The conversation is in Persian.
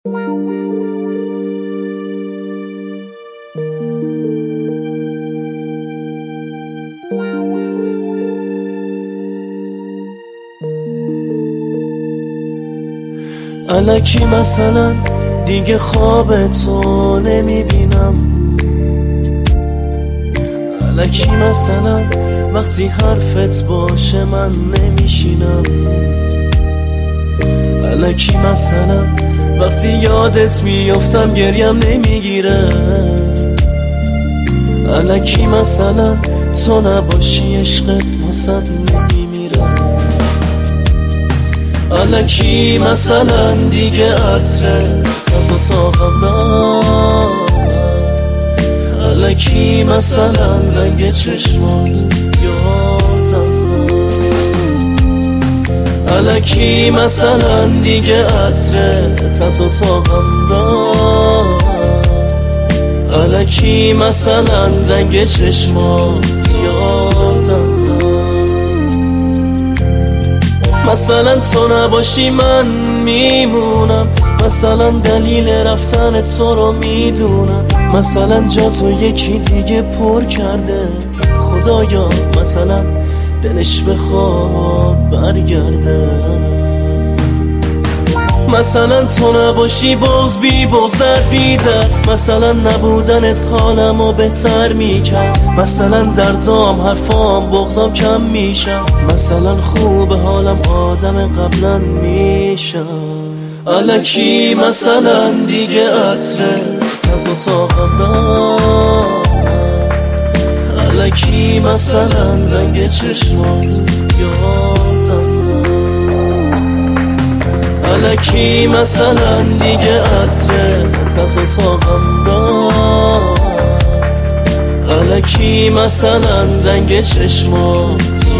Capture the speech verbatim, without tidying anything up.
الکی مثلا دیگه خواب تو نمیبینم، الکی مثلا وقتی حرفت باشه من نمیشینم، الکی مثلا وقتی یادت میافتم گریم نمیگیره، الکی مثلا تو نباشی عشقت واسط نمیمیره، الکی مثلا دیگه عطرت از اتاقم را، الکی مثلا رنگ چشمات یادم را، الکی مثلا دیگه عطرت از اتاقم را، الکی مثلا رنگ چشمات یادم را، مثلا تو نباشی من میمونم، مثلا دلیل رفتن تو رو میدونم، مثلا جا تو یکی دیگه پر کرده خدایا، مثلا دلش بخواد برگرده، مثلا تو نباشی باز بی بغض در بیدر، مثلا نبودنت حالمو بهتر میکرد، مثلا دردام حرفام بغضام کم میشم، مثلا خوب حالم آدم قبلا میشم، الکی مثلا دیگه عطرت از اتاقم را، الکی مثلا رنگ چشمات یادم را، الکی مثلا دیگه عطرت از اتاقم را، الکی مثلا رنگ چشمات